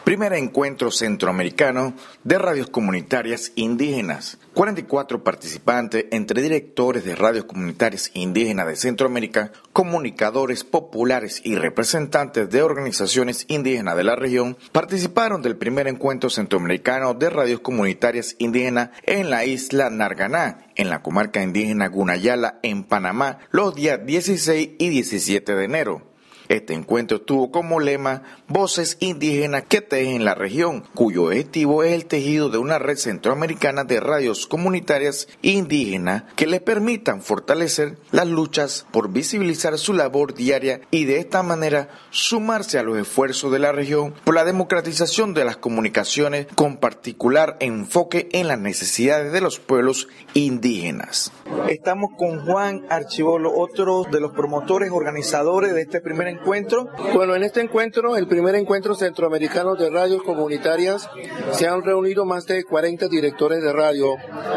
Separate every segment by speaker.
Speaker 1: Primer encuentro centroamericano de radios comunitarias indígenas. 44 participantes entre directores de radios comunitarias indígenas de Centroamérica, comunicadores populares y representantes de organizaciones indígenas de la región participaron del primer encuentro centroamericano de radios comunitarias indígenas en la isla Narganá, en la comarca indígena Gunayala, en Panamá, los días 16 y 17 de enero. Este encuentro tuvo como lema Voces indígenas que tejen la región, cuyo objetivo es el tejido de una red centroamericana de radios comunitarias indígenas que les permitan fortalecer las luchas por visibilizar su labor diaria y de esta manera sumarse a los esfuerzos de la región por la democratización de las comunicaciones, con particular enfoque en las necesidades de los pueblos indígenas.
Speaker 2: Estamos con Juan Archibolo, otro de los promotores, organizadores de este primer encuentro.
Speaker 3: Bueno, en este encuentro, el primer encuentro centroamericano de radios comunitarias, se han reunido más de 40 directores de radio,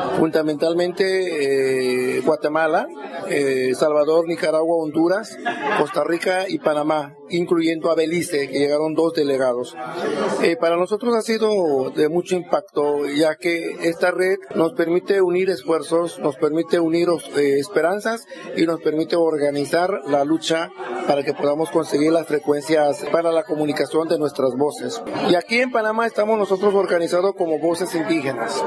Speaker 3: fundamentalmente Guatemala, Salvador, Nicaragua, Honduras, Costa Rica y Panamá, incluyendo a Belice, que llegaron 2 delegados. Para nosotros ha sido de mucho impacto, ya que esta red nos permite unir esfuerzos, nos permite unir esperanzas y nos permite organizar la lucha para que podamos conseguir las frecuencias para la comunicación de nuestras voces. Y aquí en Panamá estamos nosotros organizados como Voces Indígenas.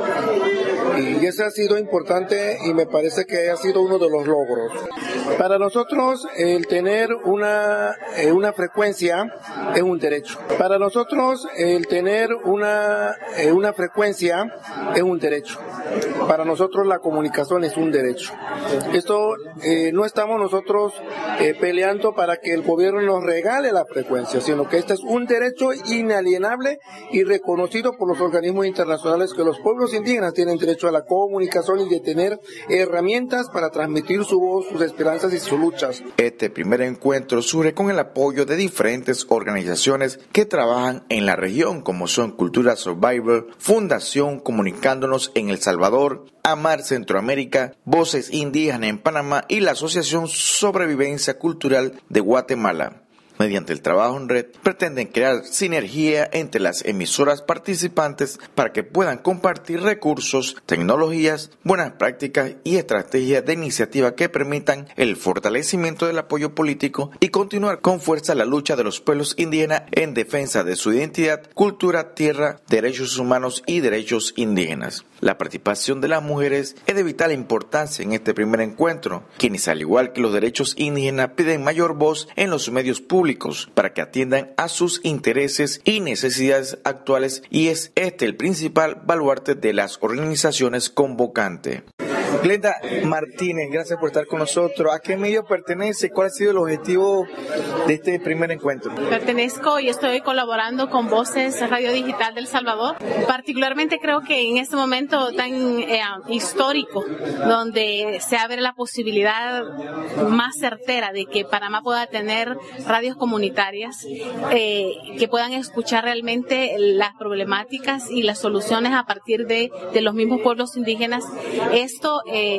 Speaker 3: Y eso ha sido importante y me parece que ha sido uno de los logros. Para nosotros el tener una frecuencia es un derecho. Para nosotros el tener una frecuencia es un derecho. Para nosotros la comunicación es un derecho. Esto no estamos nosotros peleando para que el gobierno nos regale la frecuencia, sino que este es un derecho inalienable y reconocido por los organismos internacionales, que los pueblos indígenas tienen derecho a la comunicación y de tener herramientas para transmitir su voz, sus esperanzas y sus luchas.
Speaker 1: Este primer encuentro surge con el apoyo de diferentes organizaciones que trabajan en la región, como son Cultura Survivor, Fundación Comunicándonos en El Salvador, Amar Centroamérica, Voces Indígenas en Panamá y la Asociación Sobrevivencia Cultural de Guatemala. Mediante el trabajo en red, pretenden crear sinergia entre las emisoras participantes para que puedan compartir recursos, tecnologías, buenas prácticas y estrategias de iniciativa que permitan el fortalecimiento del apoyo político y continuar con fuerza la lucha de los pueblos indígenas en defensa de su identidad, cultura, tierra, derechos humanos y derechos indígenas. La participación de las mujeres es de vital importancia en este primer encuentro, quienes, al igual que los derechos indígenas, piden mayor voz en los medios públicos para que atiendan a sus intereses y necesidades actuales, y es este el principal baluarte de las organizaciones convocantes.
Speaker 2: Glenda Martínez, gracias por estar con nosotros. ¿A qué medio pertenece? ¿Cuál ha sido el objetivo de este primer encuentro?
Speaker 4: Pertenezco y estoy colaborando con Voces Radio Digital del Salvador. Particularmente creo que en este momento tan histórico, donde se abre la posibilidad más certera de que Panamá pueda tener radios comunitarias que puedan escuchar realmente las problemáticas y las soluciones a partir de los mismos pueblos indígenas. Esto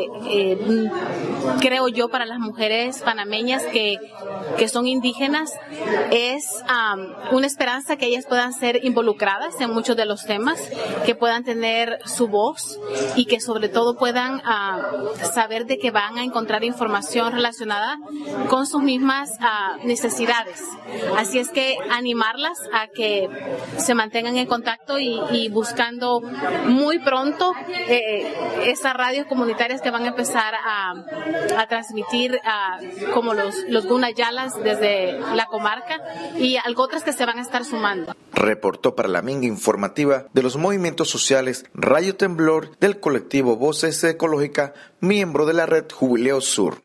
Speaker 4: creo yo, para las mujeres panameñas que son indígenas, es una esperanza que ellas puedan ser involucradas en muchos de los temas, que puedan tener su voz y que sobre todo puedan saber de que van a encontrar información relacionada con sus mismas necesidades. Así es que animarlas a que se mantengan en contacto y buscando muy pronto esas radios comunitarias que van a empezar a transmitir como los Gunayalas desde la comarca y algo otras que se van a estar sumando.
Speaker 1: Reportó para la Minga Informativa de los movimientos sociales Radio Temblor del colectivo Voces Ecológica, miembro de la red Jubileo Sur.